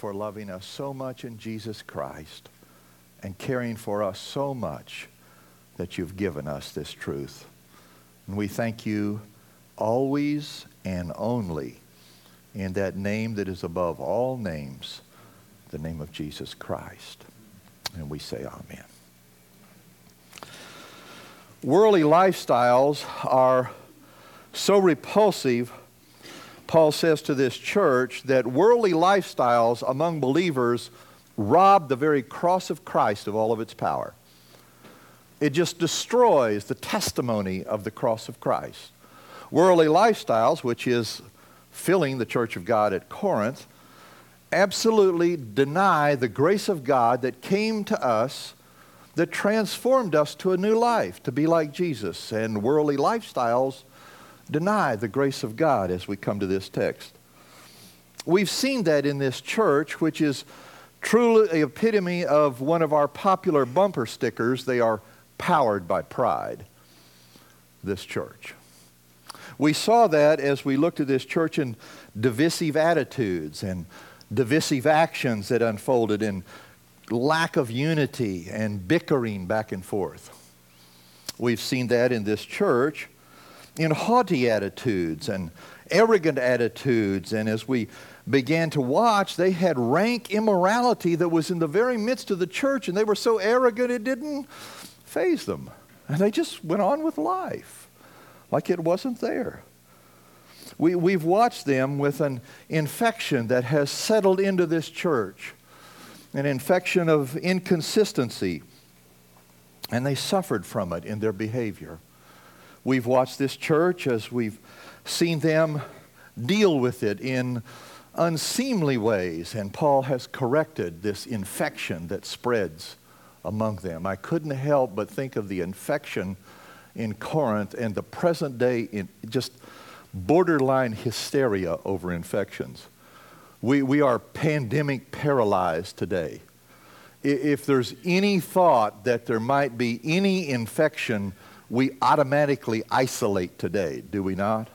for loving us so much in Jesus Christ and caring for us so much that you've given us this truth. And we thank you always and only in that name that is above all names, the name of Jesus Christ. And we say amen. Worldly lifestyles are so repulsive, Paul says to this church, that worldly lifestyles among believers rob the very cross of Christ of all of its power. It just destroys the testimony of the cross of Christ. Worldly lifestyles, which is filling the church of God at Corinth, absolutely deny the grace of God that came to us, that transformed us to a new life, to be like Jesus. And worldly lifestyles deny the grace of God as we come to this text. We've seen that in this church, which is truly the epitome of one of our popular bumper stickers. They are powered by pride, this church. We saw that as we looked at this church in divisive attitudes and divisive actions that unfolded in lack of unity and bickering back and forth. We've seen that in this church in haughty attitudes and arrogant attitudes. And as we began to watch, they had rank immorality that was in the very midst of the church, and they were so arrogant it didn't faze them. And they just went on with life like it wasn't there. We've watched them with an infection that has settled into this church, an infection of inconsistency, and they suffered from it in their behavior. We've watched this church as we've seen them deal with it in unseemly ways, and Paul has corrected this infection that spreads among them. I couldn't help but think of the infection in Corinth and the present day in just borderline hysteria over infections. We are pandemic paralyzed today. If there's any thought that there might be any infection, we automatically isolate today, do we not?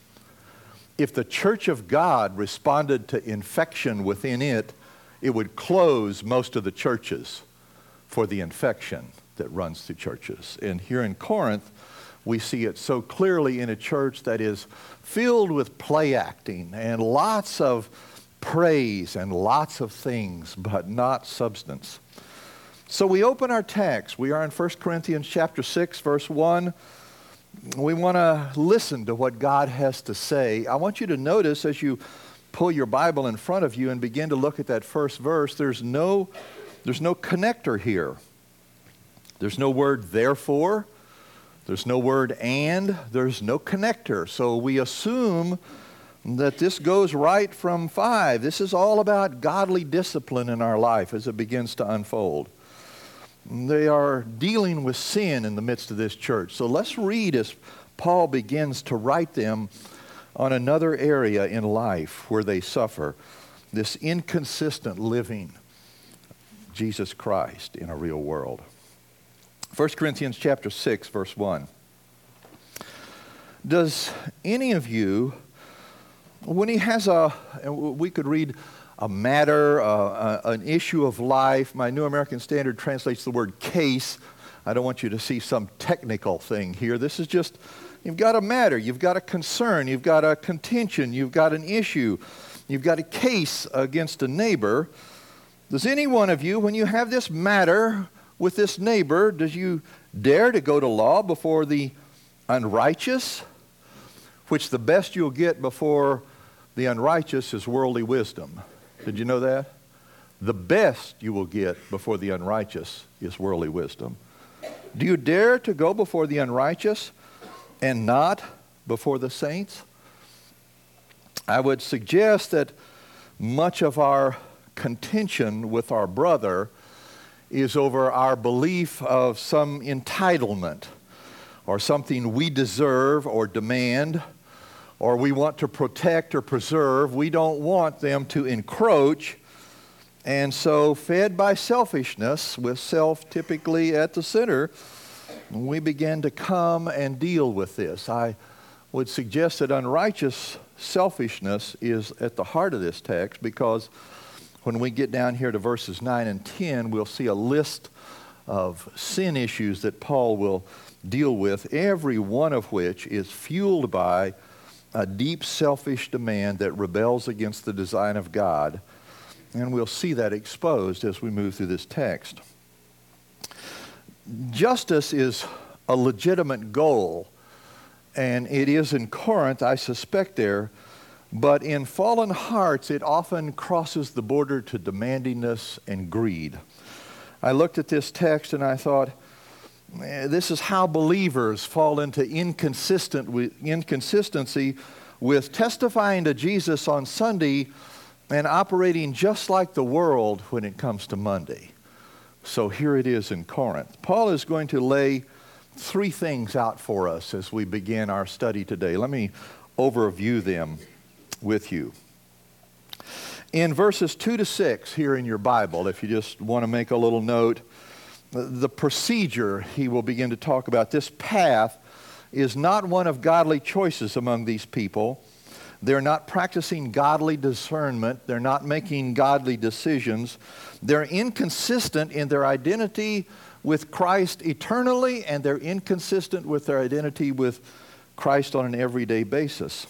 If the church of God responded to infection within it, it would close most of the churches for the infection that runs through churches. And here in Corinth, we see it so clearly in a church that is filled with play acting and lots of praise and lots of things, but not substance. So we open our text. We are in 1 Corinthians chapter 6, verse 1. We want to listen to what God has to say. I want you to notice as you pull your Bible in front of you and begin to look at that first verse, there's no connector here. There's no word therefore. There's no word and. There's no connector. So we assume that this goes right from 5. This is all about godly discipline in our life as it begins to unfold. They are dealing with sin in the midst of this church. So let's read as Paul begins to write them on another area in life where they suffer this inconsistent living Jesus Christ in a real world. 1 Corinthians chapter 6, verse 1. Does any of you, when he has we could read a matter, an issue of life. My New American Standard translates the word case. I don't want you to see some technical thing here. This is just, you've got a matter, you've got a concern, you've got a contention, you've got an issue, you've got a case against a neighbor. Does any one of you, when you have this matter with this neighbor, does you dare to go to law before the unrighteous? Which the best you'll get before the unrighteous is worldly wisdom. Did you know that? The best you will get before the unrighteous is worldly wisdom. Do you dare to go before the unrighteous and not before the saints? I would suggest that much of our contention with our brother is over our belief of some entitlement or something we deserve or demand, or we want to protect or preserve. We don't want them to encroach. And so, fed by selfishness, with self typically at the center, we begin to come and deal with this. I would suggest that unrighteous selfishness is at the heart of this text, because when we get down here to verses 9 and 10, we'll see a list of sin issues that Paul will deal with, every one of which is fueled by a deep selfish demand that rebels against the design of God. And we'll see that exposed as we move through this text. Justice is a legitimate goal, and it is in Corinth, I suspect there, but in fallen hearts it often crosses the border to demandingness and greed. I looked at this text and I thought, this is how believers fall into inconsistency with testifying to Jesus on Sunday and operating just like the world when it comes to Monday. So here it is in Corinth. Paul is going to lay three things out for us as we begin our study today. Let me overview them with you. In verses 2 to 6 here in your Bible, if you just want to make a little note, the procedure he will begin to talk about, this path is not one of godly choices among these people. They're not practicing godly discernment. They're not making godly decisions. They're inconsistent in their identity with Christ eternally, and they're inconsistent with their identity with Christ on an everyday basis.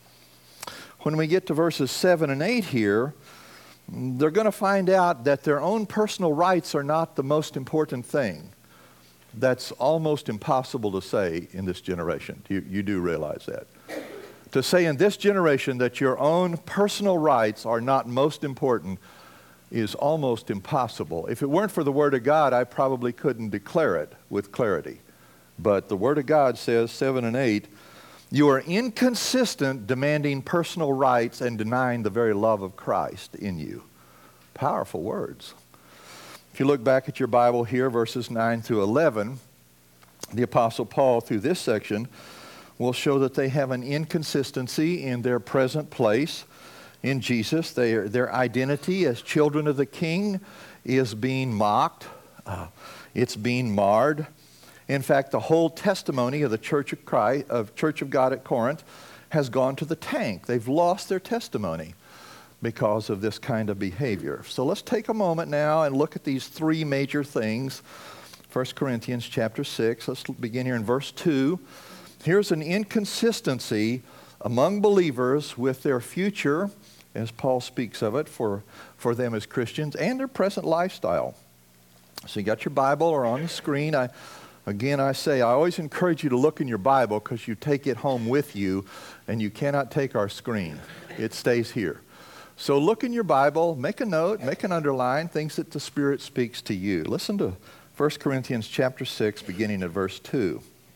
When we get to verses 7 and 8 here, they're going to find out that their own personal rights are not the most important thing. That's almost impossible to say in this generation. You do realize that. To say in this generation that your own personal rights are not most important is almost impossible. If it weren't for the Word of God, I probably couldn't declare it with clarity. But the Word of God says, 7 and 8, you are inconsistent demanding personal rights and denying the very love of Christ in you. Powerful words. If you look back at your Bible here, verses 9 through 11, the Apostle Paul, through this section, will show that they have an inconsistency in their present place in Jesus. Their identity as children of the King is being mocked. It's being marred. In fact, the whole testimony of the Church of Christ, of Church of God at Corinth, has gone to the tank. They've lost their testimony because of this kind of behavior. So let's take a moment now and look at these three major things. 1 Corinthians chapter 6, let's begin here in verse 2. Here's an inconsistency among believers with their future, as Paul speaks of it, for them as Christians, and their present lifestyle. So you got your Bible or on the screen. I always encourage you to look in your Bible because you take it home with you and you cannot take our screen. It stays here. So look in your Bible, make a note, make an underline, things that the Spirit speaks to you. Listen to 1 Corinthians chapter 6, beginning at verse 2.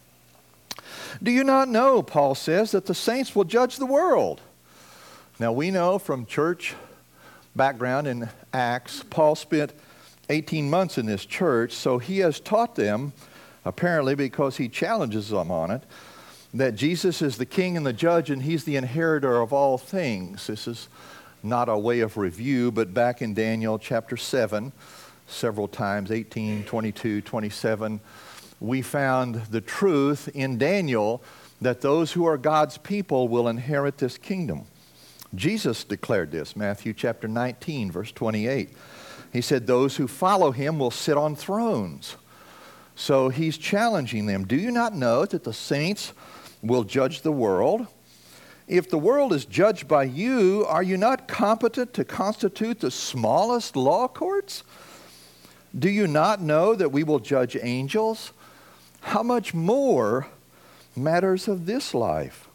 Do you not know, Paul says, that the saints will judge the world? Now we know from church background in Acts, Paul spent 18 months in this church, so he has taught them, apparently because he challenges them on it, that Jesus is the king and the judge and he's the inheritor of all things. This is not a way of review, but back in Daniel chapter 7, several times, 18, 22, 27, we found the truth in Daniel that those who are God's people will inherit this kingdom. Jesus declared this, Matthew chapter 19, verse 28. He said, those who follow him will sit on thrones. So he's challenging them. Do you not know that the saints will judge the world? If the world is judged by you, are you not competent to constitute the smallest law courts? Do you not know that we will judge angels? How much more matters of this life?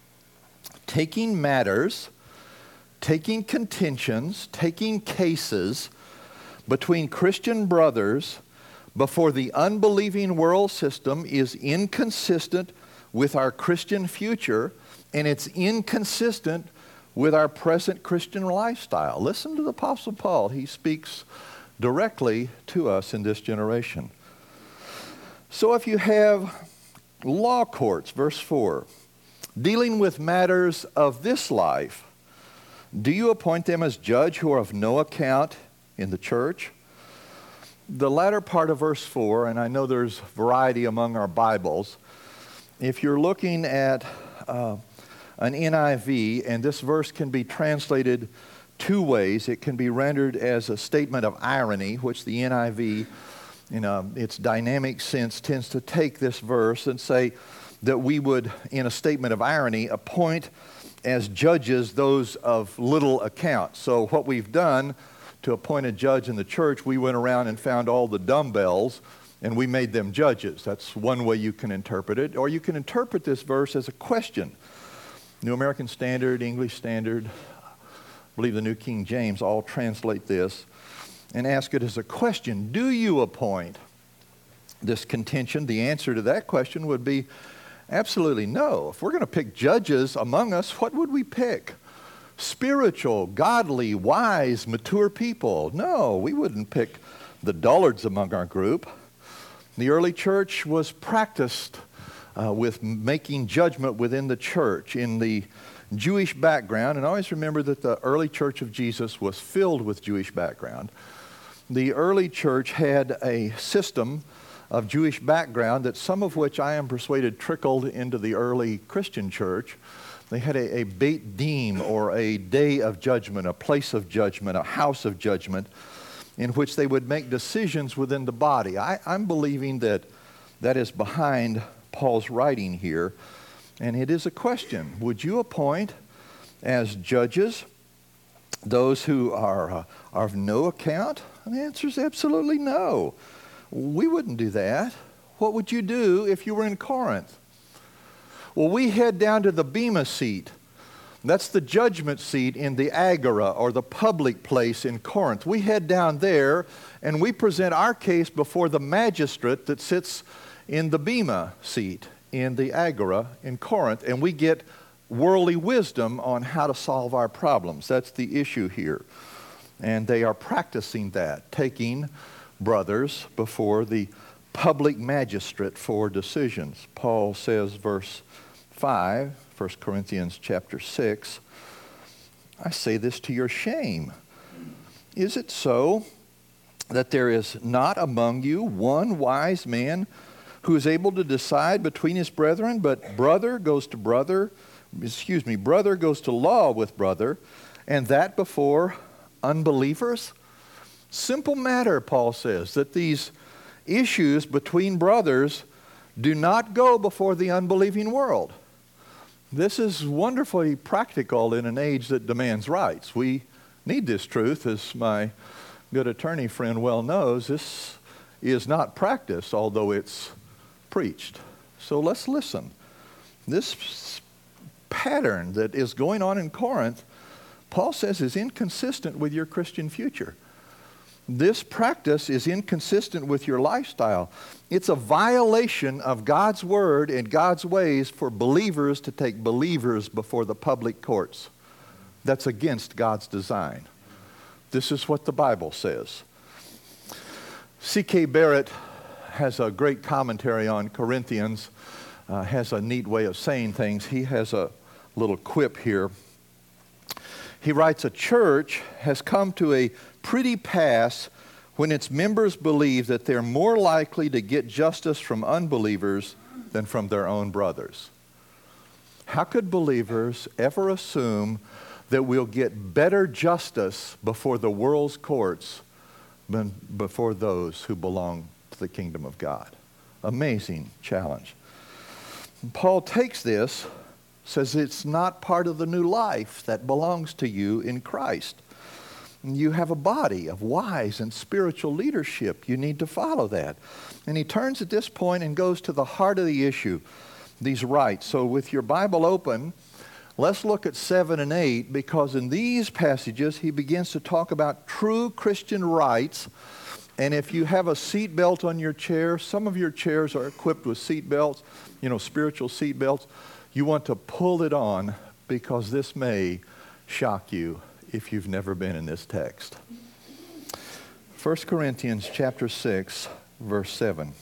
Taking matters, taking contentions, taking cases between Christian brothers before the unbelieving world system is inconsistent with our Christian future, and it's inconsistent with our present Christian lifestyle. Listen to the Apostle Paul. He speaks directly to us in this generation. So if you have law courts, verse 4, dealing with matters of this life, do you appoint them as judge who are of no account in the church? The latter part of verse 4, and I know there's variety among our Bibles, if you're looking at an NIV, and this verse can be translated two ways. It can be rendered as a statement of irony, which the NIV, in its dynamic sense, tends to take this verse and say that we would, in a statement of irony, appoint as judges those of little account. So what we've done to appoint a judge in the church, we went around and found all the dumbbells and we made them judges. That's one way you can interpret it. Or you can interpret this verse as a question. New American Standard, English Standard, I believe the New King James all translate this and ask it as a question. Do you appoint this contention? The answer to that question would be absolutely no. If we're going to pick judges among us, what would we pick? Spiritual, godly, wise, mature people. No, we wouldn't pick the dullards among our group. The early church was practiced with making judgment within the church in the Jewish background. And always remember that the early church of Jesus was filled with Jewish background. The early church had a system of Jewish background that some of which I am persuaded trickled into the early Christian church. They had a Beit Din, or a day of judgment, a place of judgment, a house of judgment, in which they would make decisions within the body. I'm believing that that is behind Paul's writing here, and it is a question. Would you appoint as judges those who are of no account? And the answer is absolutely no. We wouldn't do that. What would you do if you were in Corinth? Well, we head down to the Bema seat. That's the judgment seat in the Agora, or the public place in Corinth. We head down there and we present our case before the magistrate that sits in the Bema seat in the Agora in Corinth, and we get worldly wisdom on how to solve our problems. That's the issue here. And they are practicing that, taking brothers before the public magistrate for decisions. Paul says, verse 5, 1 Corinthians chapter 6, I say this to your shame. Is it so that there is not among you one wise man who is able to decide between his brethren, but brother goes to law with brother, and that before unbelievers? Simple matter, Paul says, that these issues between brothers do not go before the unbelieving world. This is wonderfully practical in an age that demands rights. We need this truth, as my good attorney friend well knows. This is not practiced, although it's preached. So let's listen. This pattern that is going on in Corinth, Paul says, is inconsistent with your Christian future. This practice is inconsistent with your lifestyle. It's a violation of God's word and God's ways for believers to take believers before the public courts. That's against God's design. This is what the Bible says. C.K. Barrett has a great commentary on Corinthians, has a neat way of saying things. He has a little quip here. He writes, a church has come to a pretty pass when its members believe that they're more likely to get justice from unbelievers than from their own brothers. How could believers ever assume that we'll get better justice before the world's courts than before those who belong to the kingdom of God? Amazing challenge. And Paul takes this, says it's not part of the new life that belongs to you in Christ. You have a body of wise and spiritual leadership. You need to follow that. And he turns at this point and goes to the heart of the issue, these rights. So with your Bible open, let's look at 7 and 8, because in these passages he begins to talk about true Christian rights. And if you have a seat belt on your chair, some of your chairs are equipped with seat belts, spiritual seat belts. You want to pull it on, because this may shock you if you've never been in this text. 1 Corinthians chapter 6, verse 7.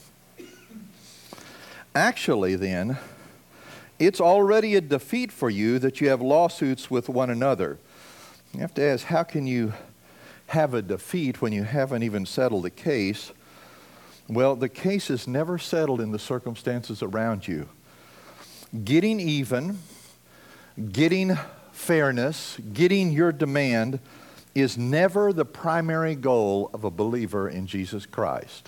Actually then, it's already a defeat for you that you have lawsuits with one another. You have to ask, how can you have a defeat when you haven't even settled the case? Well, the case is never settled in the circumstances around you. Getting even, getting fairness, getting your demand is never the primary goal of a believer in Jesus Christ.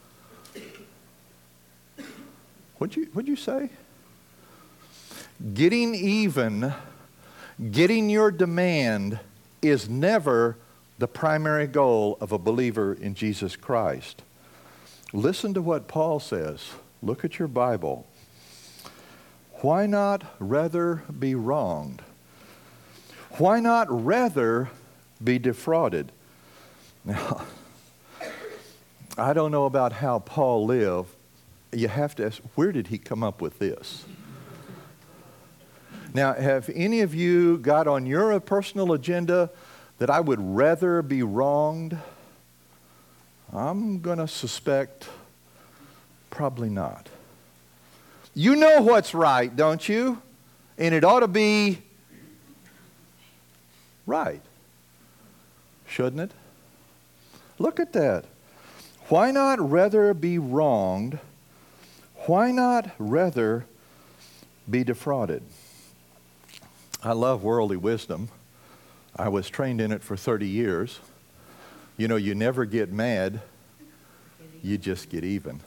What'd you say? Getting even, getting your demand is never the primary goal of a believer in Jesus Christ. Listen to what Paul says. Look at your Bible. Why not rather be wronged? Why not rather be defrauded? Now, I don't know about how Paul lived. You have to ask, where did he come up with this? Now, have any of you got on your personal agenda that I would rather be wronged? I'm going to suspect probably not. You know what's right, don't you? And it ought to be right, shouldn't it? Look at that. Why not rather be wronged? Why not rather be defrauded? I love worldly wisdom. I was trained in it for 30 years. You know, you never get mad. You just get even.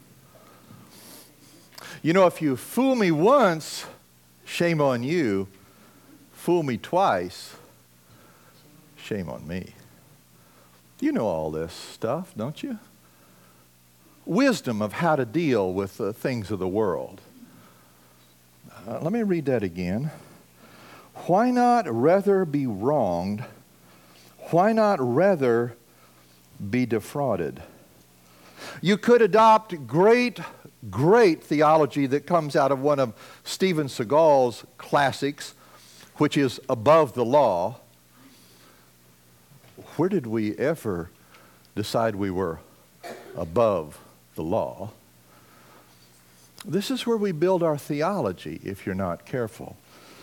You know, if you fool me once, shame on you. Fool me twice, shame on me. You know all this stuff, don't you? Wisdom of how to deal with the things of the world. Let me read that again. Why not rather be wronged? Why not rather be defrauded? You could adopt great theology that comes out of one of Steven Seagal's classics, which is Above the Law. Where did we ever decide we were above the law? This is where we build our theology if you're not careful.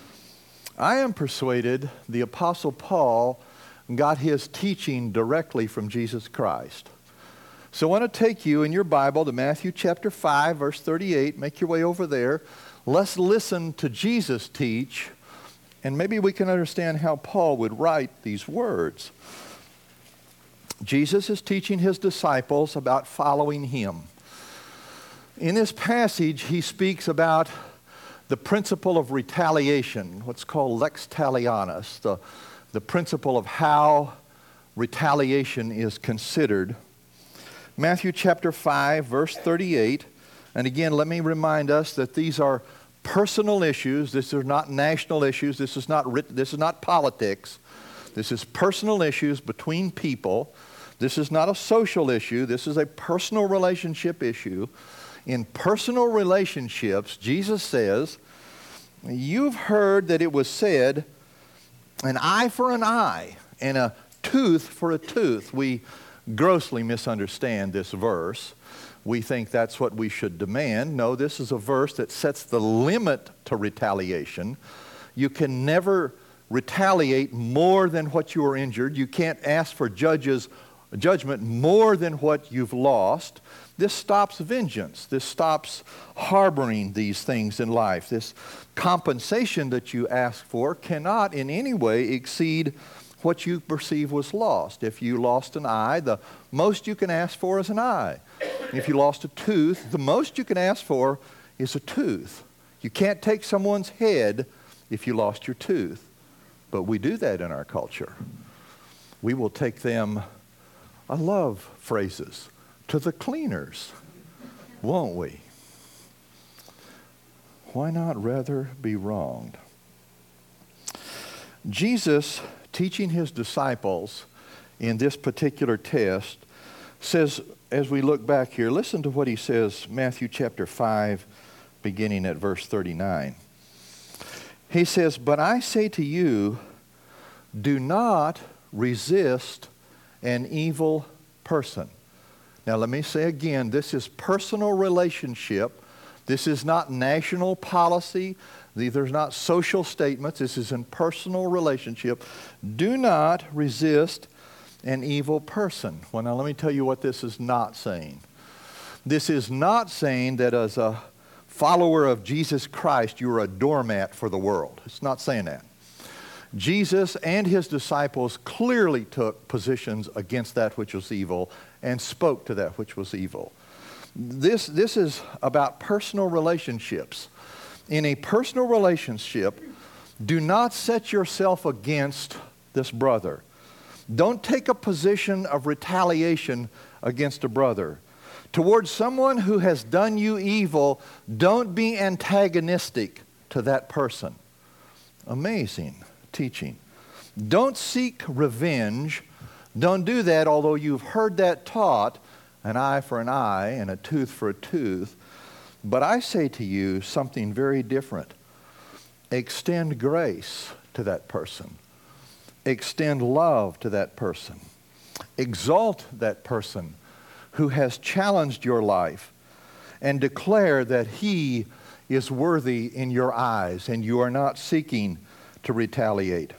I am persuaded the Apostle Paul got his teaching directly from Jesus Christ. So I want to take you in your Bible to Matthew chapter 5, verse 38. Make your way over there. Let's listen to Jesus teach, and maybe we can understand how Paul would write these words. Jesus is teaching his disciples about following him. In this passage, he speaks about the principle of retaliation, what's called lex talionis, the principle of how retaliation is considered. Matthew chapter 5, verse 38. And again, let me remind us that these are personal issues. These are not national issues. This is not politics. This is personal issues between people. This is not a social issue. This is a personal relationship issue. In personal relationships, Jesus says, you've heard that it was said, an eye for an eye and a tooth for a tooth. We grossly misunderstand this verse. We think that's what we should demand. No, this is a verse that sets the limit to retaliation. You can never retaliate more than what you are injured. You can't ask for judgment more than what you've lost. This stops vengeance. This stops harboring these things in life. This compensation that you ask for cannot in any way exceed what you perceive was lost. If you lost an eye, the most you can ask for is an eye. If you lost a tooth, the most you can ask for is a tooth. You can't take someone's head if you lost your tooth. But we do that in our culture. We will take them, I love phrases, to the cleaners, won't we? Why not rather be wronged? Jesus, teaching his disciples in this particular test, says, as we look back here, listen to what he says, Matthew chapter 5, beginning at verse 39. He says, but I say to you, do not resist an evil person. Now let me say again, this is personal relationship. This is not national policy. These are not social statements. This is in personal relationship. Do not resist an evil person. Well, now let me tell you what this is not saying. This is not saying that as a follower of Jesus Christ, you're a doormat for the world. It's not saying that. Jesus and his disciples clearly took positions against that which was evil and spoke to that which was evil. This is about personal relationships. In a personal relationship, do not set yourself against this brother. Don't take a position of retaliation against a brother. Towards someone who has done you evil, don't be antagonistic to that person. Amazing teaching. Don't seek revenge. Don't do that, although you've heard that taught, an eye for an eye and a tooth for a tooth. But I say to you something very different. Extend grace to that person. Extend love to that person. Exalt that person who has challenged your life, and declare that he is worthy in your eyes and you are not seeking to retaliate.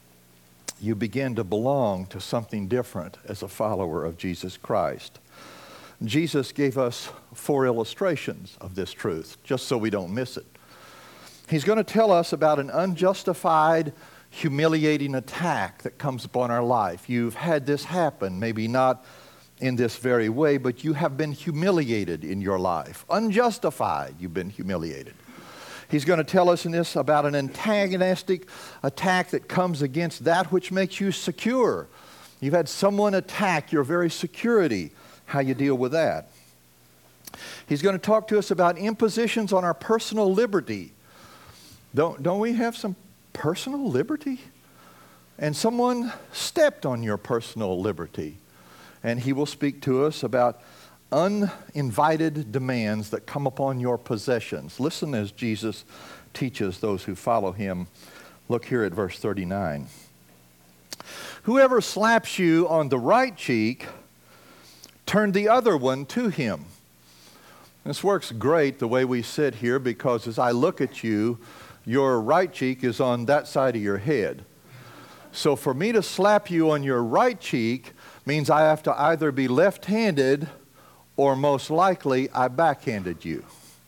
You begin to belong to something different as a follower of Jesus Christ. Jesus gave us 4 illustrations of this truth, just so we don't miss it. He's going to tell us about an unjustified, humiliating attack that comes upon our life. You've had this happen, maybe not in this very way, but you have been humiliated in your life. Unjustified, you've been humiliated. He's going to tell us in this about an antagonistic attack that comes against that which makes you secure. You've had someone attack your very security, how you deal with that. He's going to talk to us about impositions on our personal liberty. Don't we have some personal liberty? And someone stepped on your personal liberty. And he will speak to us about uninvited demands that come upon your possessions. Listen as Jesus teaches those who follow him. Look here at verse 39. Whoever slaps you on the right cheek, turn the other one to him. This works great the way we sit here, because as I look at you, your right cheek is on that side of your head. So for me to slap you on your right cheek means I have to either be left-handed or most likely I backhanded you.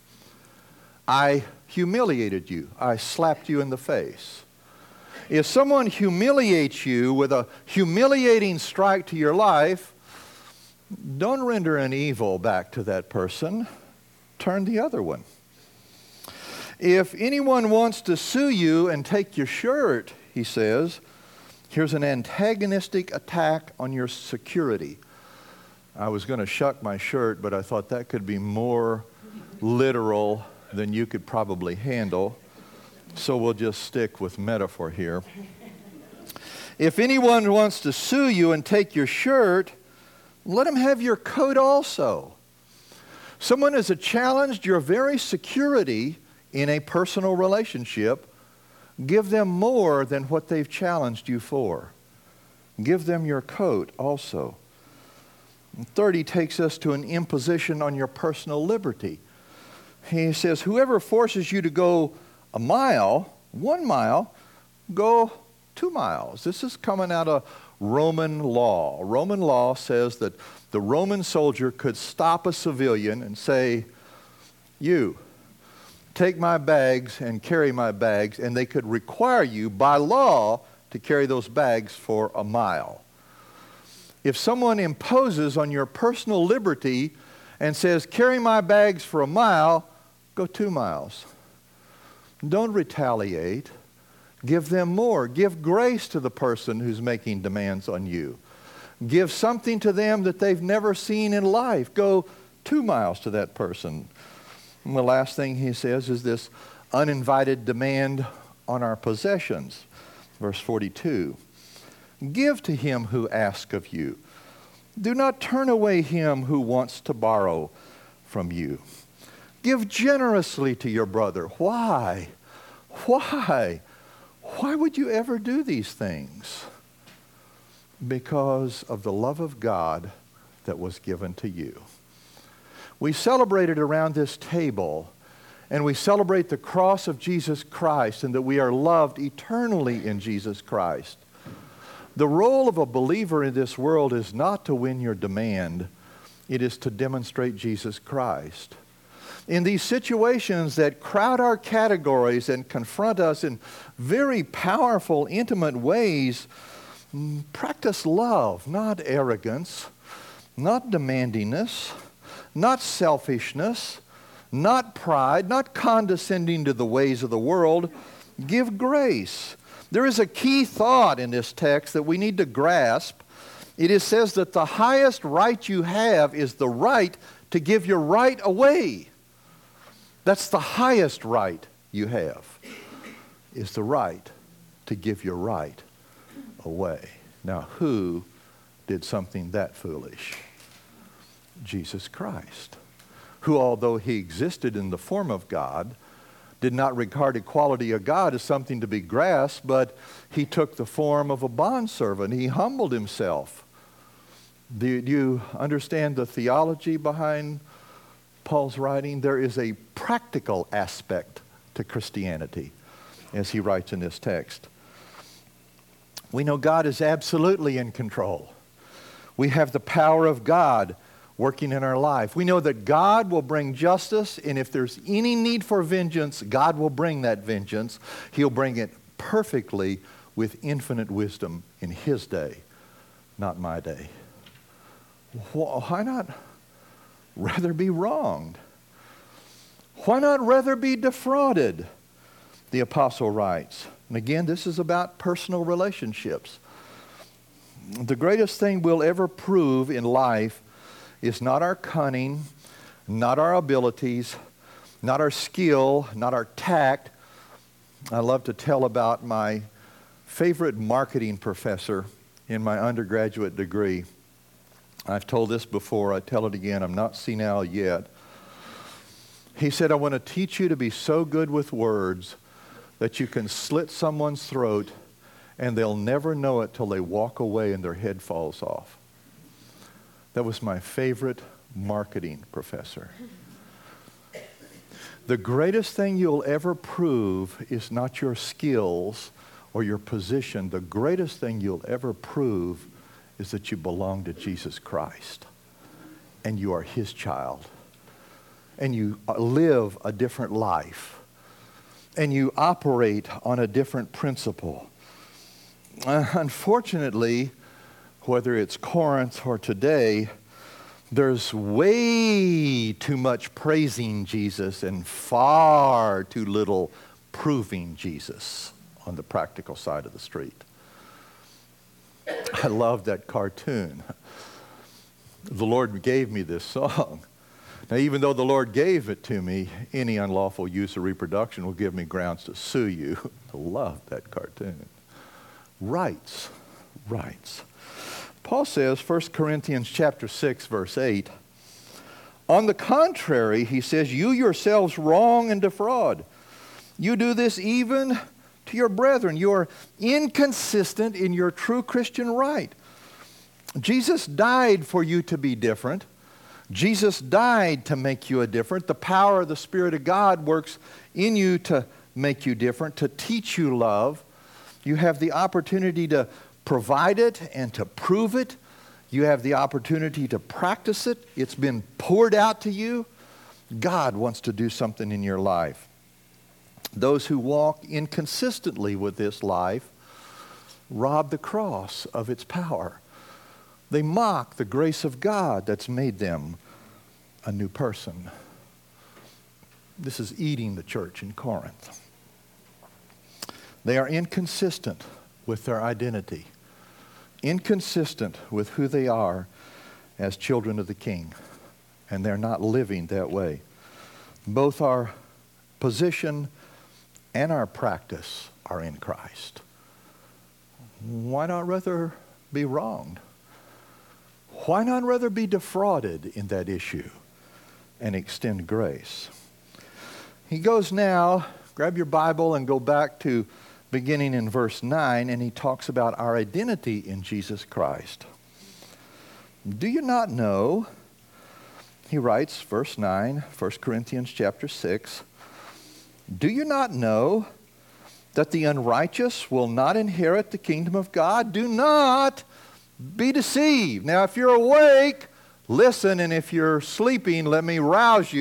I humiliated you. I slapped you in the face. If someone humiliates you with a humiliating strike to your life, don't render an evil back to that person. Turn the other one. If anyone wants to sue you and take your shirt, he says, here's an antagonistic attack on your security. I was going to shuck my shirt, but I thought that could be more literal than you could probably handle. So we'll just stick with metaphor here. If anyone wants to sue you and take your shirt, let him have your coat also. Someone has challenged your very security in a personal relationship. Give them more than what they've challenged you for. Give them your coat also. And third, he takes us to an imposition on your personal liberty. He says, whoever forces you to go a mile, 1 mile, go 2 miles. This is coming out of Roman law. Roman law says that the Roman soldier could stop a civilian and say, you, take my bags and carry my bags, and they could require you by law to carry those bags for a mile. If someone imposes on your personal liberty and says, carry my bags for a mile, go 2 miles. Don't retaliate. Give them more. Give grace to the person who's making demands on you. Give something to them that they've never seen in life. Go 2 miles to that person. And the last thing he says is this uninvited demand on our possessions. Verse 42. Give to him who asks of you. Do not turn away him who wants to borrow from you. Give generously to your brother. Why? Why? Why would you ever do these things? Because of the love of God that was given to you. We celebrated around this table, and we celebrate the cross of Jesus Christ and that we are loved eternally in Jesus Christ. The role of a believer in this world is not to win your demand. It is to demonstrate Jesus Christ. in these situations that crowd our categories and confront us in very powerful, intimate ways, practice love, not arrogance, not demandingness, not selfishness, not pride, not condescending to the ways of the world. Give grace. There is a key thought in this text that we need to grasp. It says that the highest right you have is the right to give your right away. That's the highest right you have, is the right to give your right away. Now, who did something that foolish? Jesus Christ, who, although he existed in the form of God, did not regard equality of God as something to be grasped, but he took the form of a bondservant. He humbled himself. Do you understand the theology behind Paul's writing? There is a practical aspect to Christianity, as he writes in this text. We know God is absolutely in control. We have the power of God working in our life. We know that God will bring justice, and if there's any need for vengeance, God will bring that vengeance. He'll bring it perfectly with infinite wisdom in his day, not my day. Why not rather be wronged? Why not rather be defrauded? The apostle writes. And again, this is about personal relationships. The greatest thing we'll ever prove in life is not our cunning, not our abilities, not our skill, not our tact. I love to tell about my favorite marketing professor in my undergraduate degree. I've told this before, I tell it again, I'm not senile yet. He said, I want to teach you to be so good with words that you can slit someone's throat and they'll never know it till they walk away and their head falls off. That was my favorite marketing professor. The greatest thing you'll ever prove is not your skills or your position. The greatest thing you'll ever prove is that you belong to Jesus Christ and you are his child and you live a different life and you operate on a different principle. Unfortunately, whether it's Corinth or today, there's way too much praising Jesus and far too little proving Jesus on the practical side of the street. I love that cartoon. The Lord gave me this song. Now, even though the Lord gave it to me, any unlawful use or reproduction will give me grounds to sue you. I love that cartoon. Rights. Paul says, 1 Corinthians chapter 6, verse 8, on the contrary, he says, you yourselves wrong and defraud. You do this even to your brethren. You are inconsistent in your true Christian right. Jesus died for you to be different. Jesus died to make you a different. The power of the Spirit of God works in you to make you different, to teach you love. You have the opportunity to provide it and to prove it. You have the opportunity to practice it. It's been poured out to you. God wants to do something in your life. Those who walk inconsistently with this life rob the cross of its power. They mock the grace of God that's made them a new person. This is eating the church in Corinth. They are inconsistent with their identity, inconsistent with who they are as children of the King, and they're not living that way. Both our position and our practice are in Christ. Why not rather be wronged? Why not rather be defrauded in that issue and extend grace? He goes now, grab your Bible and go back to beginning in verse 9, and he talks about our identity in Jesus Christ. Do you not know, he writes, verse 9, 1 Corinthians chapter 6, do you not know that the unrighteous will not inherit the kingdom of God? Do not be deceived. Now, if you're awake, listen, and if you're sleeping, let me rouse you.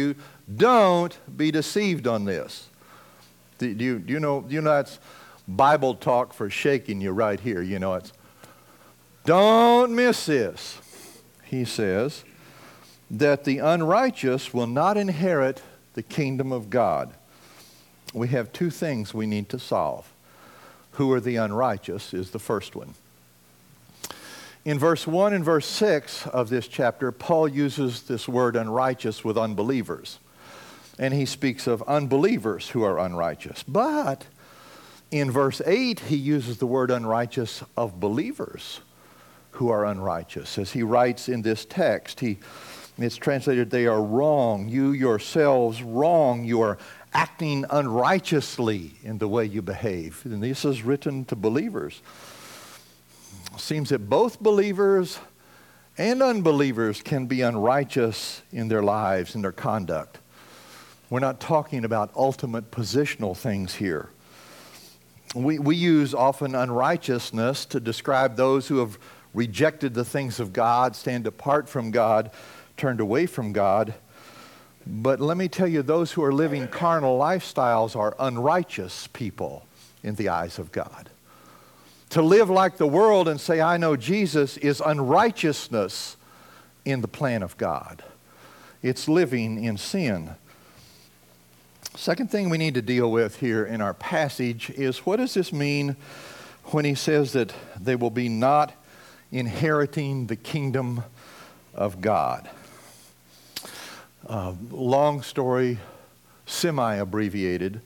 Don't be deceived on this. Do you know that's Bible talk for shaking you right here. You know, it's, don't miss this. He says that the unrighteous will not inherit the kingdom of God. We have two things we need to solve. Who are the unrighteous is the first one. In verse 1 and verse 6 of this chapter, Paul uses this word unrighteous with unbelievers. And he speaks of unbelievers who are unrighteous. But in verse 8, he uses the word unrighteous of believers who are unrighteous. As he writes in this text, it's translated, they are wrong. You yourselves wrong. You are acting unrighteously in the way you behave. And this is written to believers. It seems that both believers and unbelievers can be unrighteous in their lives, in their conduct. We're not talking about ultimate positional things here. We use often unrighteousness to describe those who have rejected the things of God, stand apart from God, turned away from God. But let me tell you, those who are living carnal lifestyles are unrighteous people in the eyes of God. To live like the world and say, I know Jesus, is unrighteousness in the plan of God. It's living in sin. Second thing we need to deal with here in our passage is, what does this mean when he says that they will be not inheriting the kingdom of God? Long story, semi-abbreviated.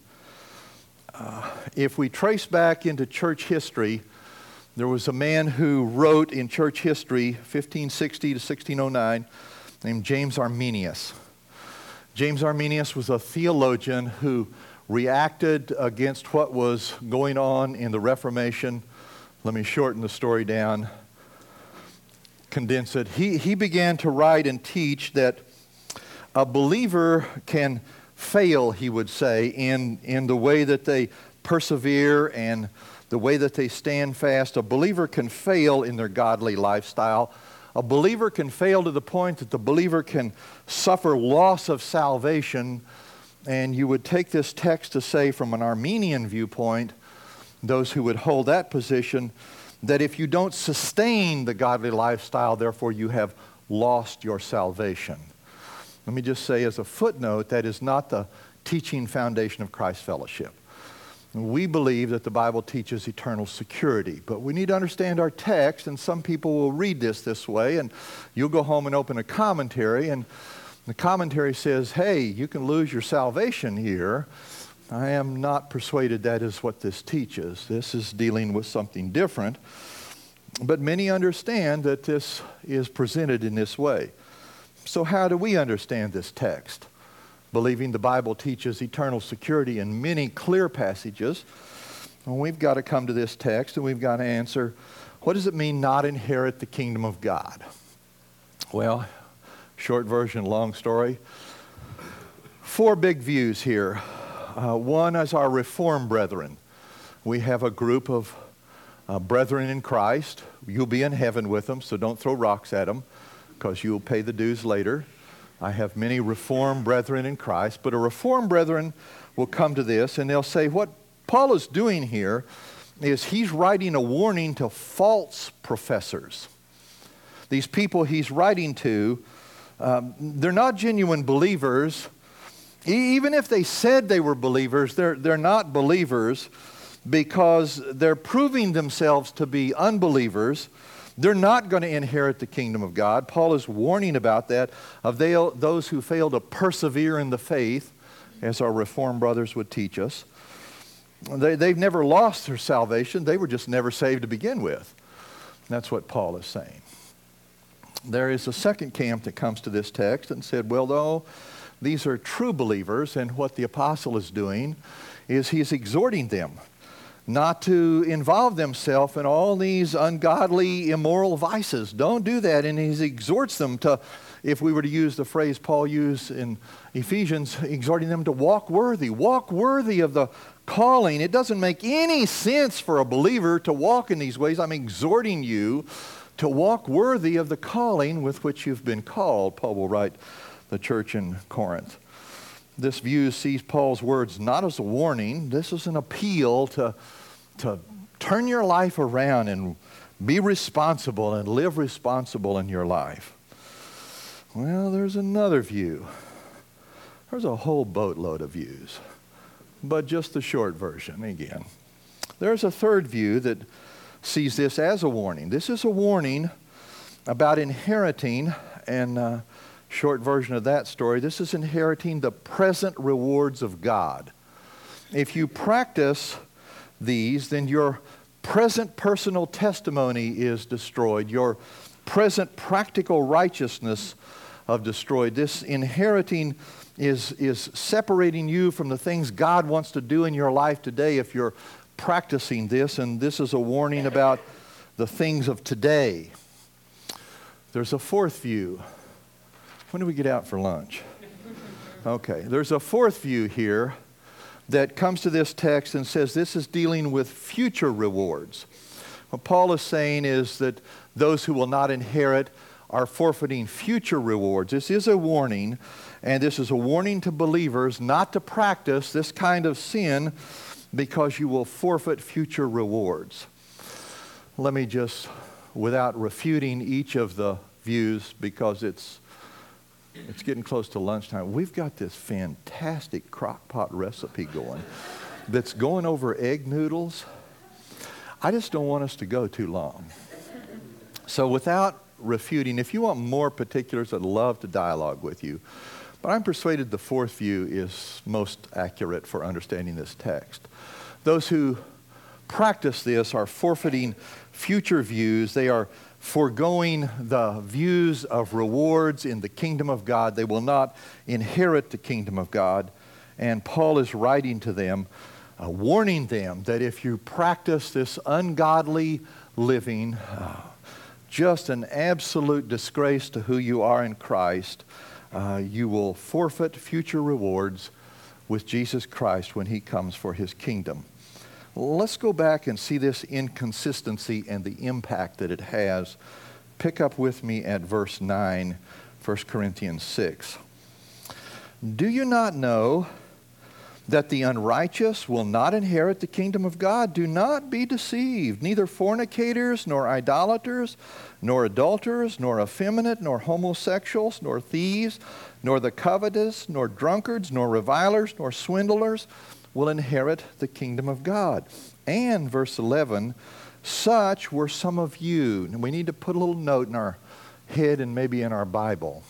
If we trace back into church history, there was a man who wrote in church history, 1560 to 1609, named James Arminius. James Arminius was a theologian who reacted against what was going on in the Reformation. Let me shorten the story down, condense it. He began to write and teach that a believer can fail, he would say, in the way that they persevere and the way that they stand fast. A believer can fail in their godly lifestyle. A believer can fail to the point that the believer can suffer loss of salvation. And you would take this text to say, from an Arminian viewpoint, those who would hold that position, that if you don't sustain the godly lifestyle, therefore you have lost your salvation. Let me just say as a footnote, that is not the teaching foundation of Christ Fellowship. We believe that the Bible teaches eternal security, but we need to understand our text, and some people will read this way, and you'll go home and open a commentary, and the commentary says, hey, you can lose your salvation here. I am not persuaded that is what this teaches. This is dealing with something different, but many understand that this is presented in this way. So how do we understand this text? Believing the Bible teaches eternal security in many clear passages, well, we've got to come to this text and we've got to answer, what does it mean not inherit the kingdom of God? Well, short version, long story. 4 big views here. One is our Reformed brethren. We have a group of brethren in Christ. You'll be in heaven with them, so don't throw rocks at them, because you'll pay the dues later. I have many Reformed brethren in Christ, but a Reformed brethren will come to this and they'll say what Paul is doing here is he's writing a warning to false professors. These people he's writing to, they're not genuine believers. Even if they said they were believers, they're not believers because they're proving themselves to be unbelievers. They're not going to inherit the kingdom of God. Paul is warning about that, of those who fail to persevere in the faith, as our Reformed brothers would teach us. They've never lost their salvation. They were just never saved to begin with. That's what Paul is saying. There is a second camp that comes to this text and said, well, though, these are true believers, and what the apostle is doing is he's exhorting them not to involve themselves in all these ungodly, immoral vices. Don't do that. And he exhorts them to, if we were to use the phrase Paul used in Ephesians, exhorting them to walk worthy of the calling. It doesn't make any sense for a believer to walk in these ways. I'm exhorting you to walk worthy of the calling with which you've been called, Paul will write the church in Corinth. This view sees Paul's words not as a warning. This is an appeal to turn your life around and be responsible and live responsible in your life. Well, there's another view. There's a whole boatload of views, but just the short version again. There's a third view that sees this as a warning. This is a warning about inheriting, and short version of that story, this is inheriting the present rewards of God. If you practice these, then your present personal testimony is destroyed. Your present practical righteousness of destroyed. This inheriting is separating you from the things God wants to do in your life today if you're practicing this, and this is a warning about the things of today. There's a fourth view. When do we get out for lunch? Okay, there's a fourth view here that comes to this text and says this is dealing with future rewards. What Paul is saying is that those who will not inherit are forfeiting future rewards. This is a warning, and this is a warning to believers not to practice this kind of sin because you will forfeit future rewards. Let me just, without refuting each of the views, because it's getting close to lunchtime, we've got this fantastic crock pot recipe going that's going over egg noodles. I just don't want us to go too long. So without refuting, if you want more particulars, I'd love to dialogue with you. But I'm persuaded the fourth view is most accurate for understanding this text. Those who practice this are forfeiting future views. They are foregoing the views of rewards in the kingdom of God. They will not inherit the kingdom of God. And Paul is writing to them, warning them that if you practice this ungodly living, just an absolute disgrace to who you are in Christ, you will forfeit future rewards with Jesus Christ when he comes for his kingdom. Let's go back and see this inconsistency and the impact that it has. Pick up with me at verse 9, 1 Corinthians 6. Do you not know that the unrighteous will not inherit the kingdom of God? Do not be deceived. Neither fornicators, nor idolaters, nor adulterers, nor effeminate, nor homosexuals, nor thieves, nor the covetous, nor drunkards, nor revilers, nor swindlers will inherit the kingdom of God. And verse 11, such were some of you. And we need to put a little note in our head and maybe in our Bible.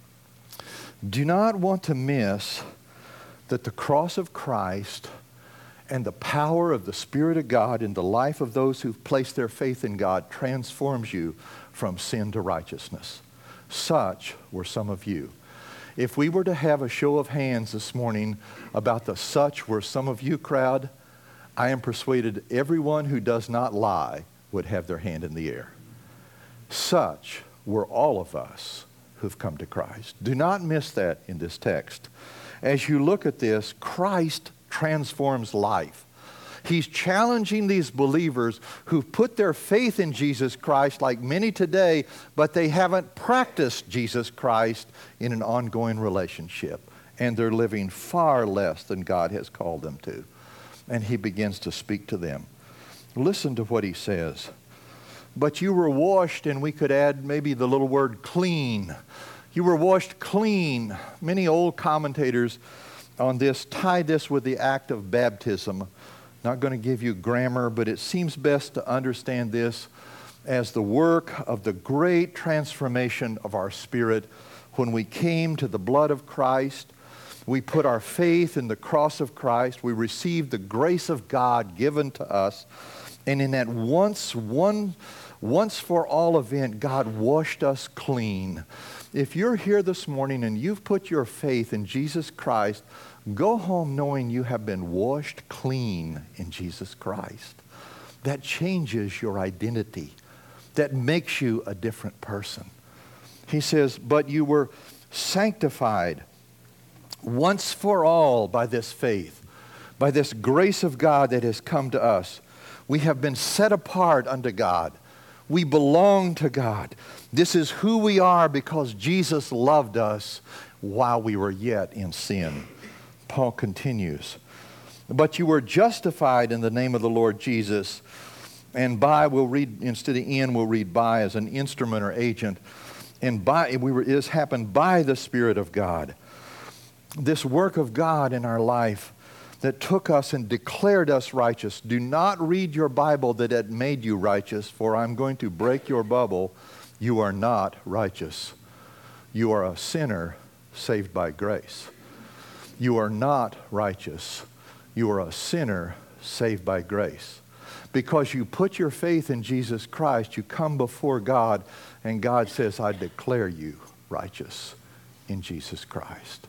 Do not want to miss that the cross of Christ and the power of the Spirit of God in the life of those who've placed their faith in God transforms you from sin to righteousness. Such were some of you. If we were to have a show of hands this morning about the such were some of you crowd, I am persuaded everyone who does not lie would have their hand in the air. Such were all of us who've come to Christ. Do not miss that in this text. As you look at this, Christ transforms life. He's challenging these believers who've put their faith in Jesus Christ, like many today, but they haven't practiced Jesus Christ in an ongoing relationship. And they're living far less than God has called them to. And he begins to speak to them. Listen to what he says. But you were washed, and we could add maybe the little word clean. You were washed clean. Many old commentators on this tie this with the act of baptism. Not going to give you grammar, but it seems best to understand this as the work of the great transformation of our spirit. When we came to the blood of Christ, we put our faith in the cross of Christ. We received the grace of God given to us. And in that once for all event, God washed us clean. If you're here this morning and you've put your faith in Jesus Christ, go home knowing you have been washed clean in Jesus Christ. That changes your identity. That makes you a different person. He says, but you were sanctified once for all by this faith, by this grace of God that has come to us. We have been set apart unto God. We belong to God. This is who we are because Jesus loved us while we were yet in sin. Paul continues, but you were justified in the name of the Lord Jesus. And by, we'll read, instead of in, we'll read by as an instrument or agent. And by, it has happened by the Spirit of God. This work of God in our life that took us and declared us righteous. Do not read your Bible that it made you righteous, for I'm going to break your bubble. You are not righteous. You are a sinner saved by grace. You are not righteous. You are a sinner saved by grace. Because you put your faith in Jesus Christ, you come before God, and God says, I declare you righteous in Jesus Christ.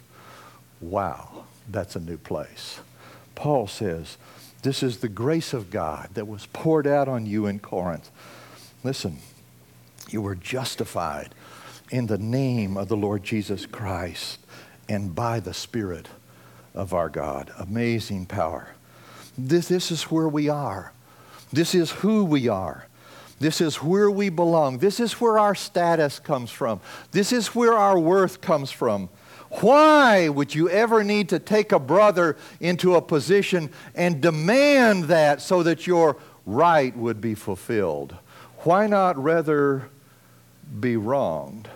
Wow, that's a new place. Paul says, this is the grace of God that was poured out on you in Corinth. Listen, you were justified in the name of the Lord Jesus Christ and by the Spirit of our God. Amazing power. This is where we are. This is who we are. This is where we belong. This is where our status comes from. This is where our worth comes from. Why would you ever need to take a brother into a position and demand that so that your right would be fulfilled? Why not rather be wronged?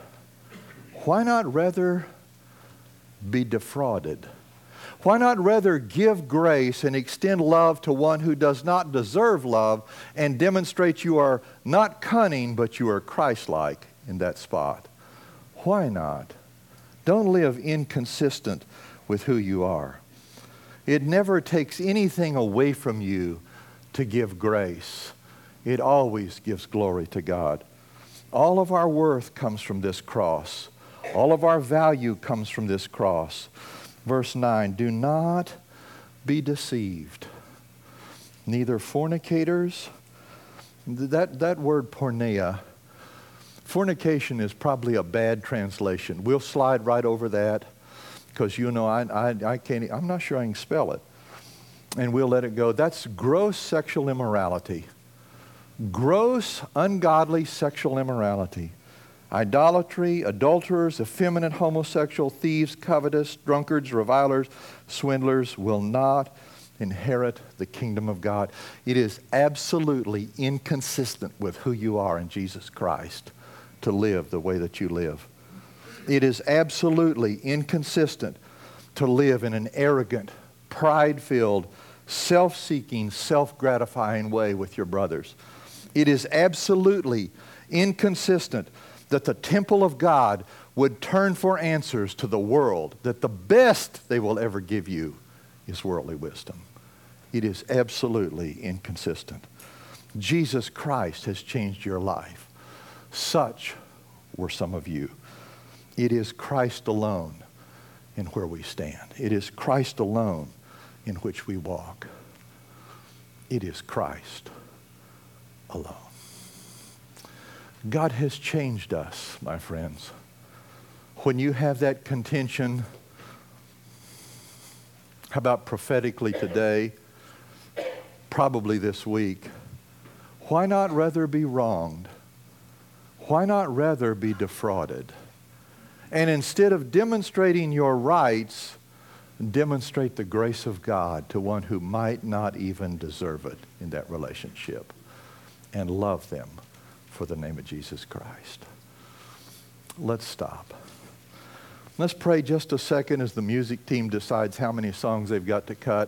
Why not rather be defrauded? Why not rather give grace and extend love to one who does not deserve love and demonstrate you are not cunning, but you are Christ-like in that spot? Why not? Don't live inconsistent with who you are. It never takes anything away from you to give grace. It always gives glory to God. All of our worth comes from this cross. All of our value comes from this cross. Verse 9, do not be deceived. Neither fornicators, that word porneia, fornication is probably a bad translation. We'll slide right over that because I can't, I'm not sure I can spell it. And we'll let it go. That's gross sexual immorality. Gross, ungodly sexual immorality. Idolatry, adulterers, effeminate, homosexual, thieves, covetous, drunkards, revilers, swindlers will not inherit the kingdom of God. It is absolutely inconsistent with who you are in Jesus Christ to live the way that you live. It is absolutely inconsistent to live in an arrogant, pride-filled, self-seeking, self-gratifying way with your brothers. It is absolutely inconsistent that the temple of God would turn for answers to the world, that the best they will ever give you is worldly wisdom. It is absolutely inconsistent. Jesus Christ has changed your life. Such were some of you. It is Christ alone in where we stand. It is Christ alone in which we walk. It is Christ alone. God has changed us, my friends. When you have that contention, how about prophetically today, probably this week, why not rather be wronged? Why not rather be defrauded? And instead of demonstrating your rights, demonstrate the grace of God to one who might not even deserve it in that relationship, and love them for the name of Jesus Christ. Let's stop. Let's pray just a second as the music team decides how many songs they've got to cut.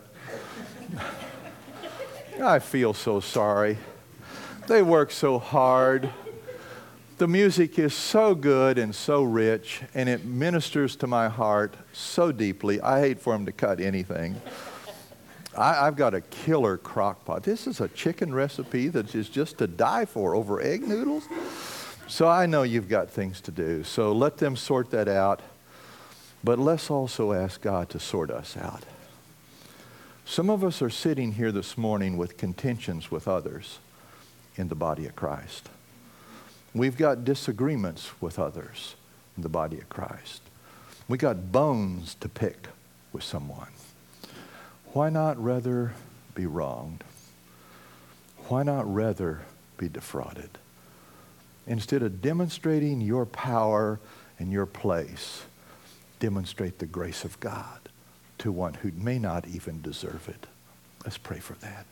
I feel so sorry. They work so hard. The music is so good and so rich, and it ministers to my heart so deeply. I hate for them to cut anything. I've got a killer crock pot. This is a chicken recipe that is just to die for over egg noodles. So I know you've got things to do. So let them sort that out. But let's also ask God to sort us out. Some of us are sitting here this morning with contentions with others in the body of Christ. We've got disagreements with others in the body of Christ. We got bones to pick with someone. Why not rather be wronged? Why not rather be defrauded? Instead of demonstrating your power and your place, demonstrate the grace of God to one who may not even deserve it. Let's pray for that.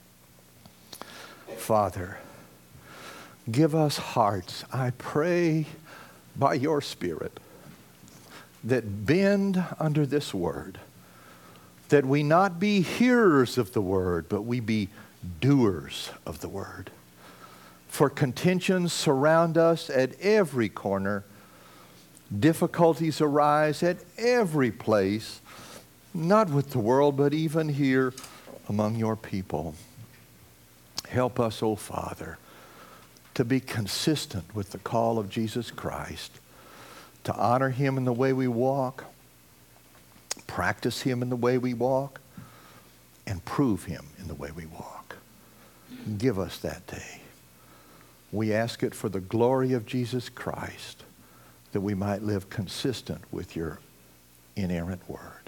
Father, give us hearts, I pray, by your Spirit, that bend under this word, that we not be hearers of the word, but we be doers of the word. For contentions surround us at every corner. Difficulties arise at every place, not with the world, but even here among your people. Help us, O Father, to be consistent with the call of Jesus Christ, to honor him in the way we walk, practice him in the way we walk, and prove him in the way we walk. Give us that day. We ask it for the glory of Jesus Christ, that we might live consistent with your inerrant word,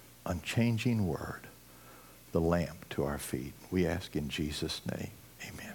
unchanging word, the lamp to our feet. We ask in Jesus' name, amen.